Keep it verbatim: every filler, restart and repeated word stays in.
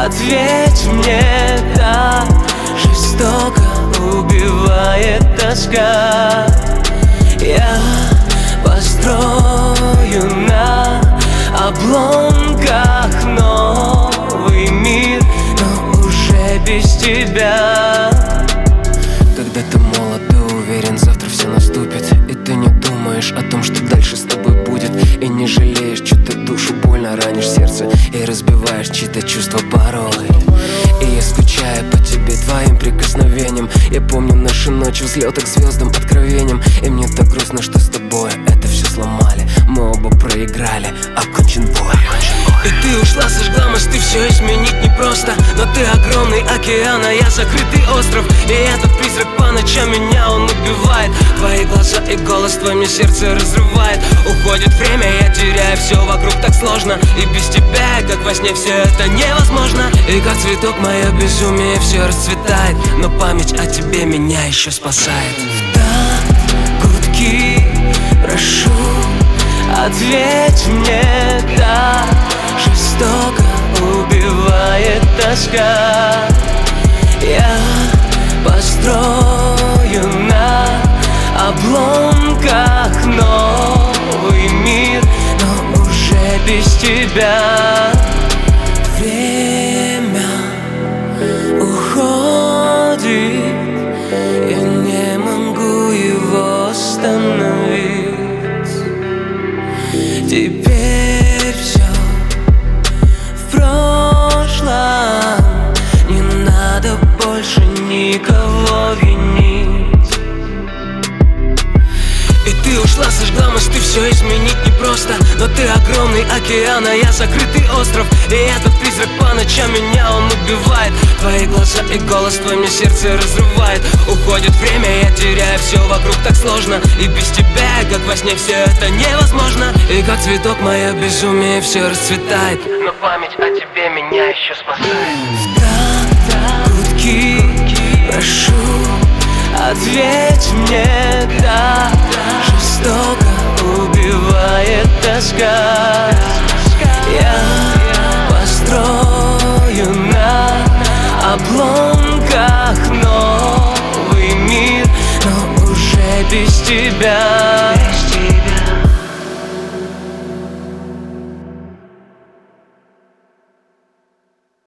Ответь мне, да. Жестоко убивает тоска. Я построю на обломках новый мир, но уже без тебя. Когда ты молод, ты уверен, завтра все наступит, и ты не думаешь о том, что дальше с тобой будет. И не жалеешь, что ты душу больно ранишь, сердце, и разбиваешь чьи-то чувства порой. И я скучаю по тебе, твоим прикосновениям. Я помню наши ночи, взлеты к звездам, откровениям. И мне так грустно, что с тобой это все сломали. Мы оба проиграли, окончен бой. И ты ушла, сожгла мосты, все изменить непросто. Но ты огромный океан, а я закрытый остров. И этот призрак по ночам меня он убивает. Твои глаза и голос, твой мне сердце разрывает. Уходит время, я теряю все вокруг так сложно. И без тебя, как во сне, все это невозможно. И как цветок мое безумие все расцветает, но память о тебе меня еще спасает. В гудки прошу, ответь мне, да. Жестоко убивает тоска. Я построю на обломках новый мир, но уже без тебя. Время уходит, я не могу его остановить. Теперь все в прошлом, не надо больше никого винить. И ты ушла, сожгла мосты, все изменить непросто. Но ты огромный океан, а я закрытый остров. И этот призрак по ночам меня он убивает. Твои глаза и голос, твой мне сердце разрывает. Уходит время, я теряю все вокруг так сложно. И без тебя, как во сне, все это невозможно. И как цветок мое безумие все расцветает, но память о тебе меня еще спасает. В гудки прошу, ответь мне, да. Жестоко убивает тоска. Я построю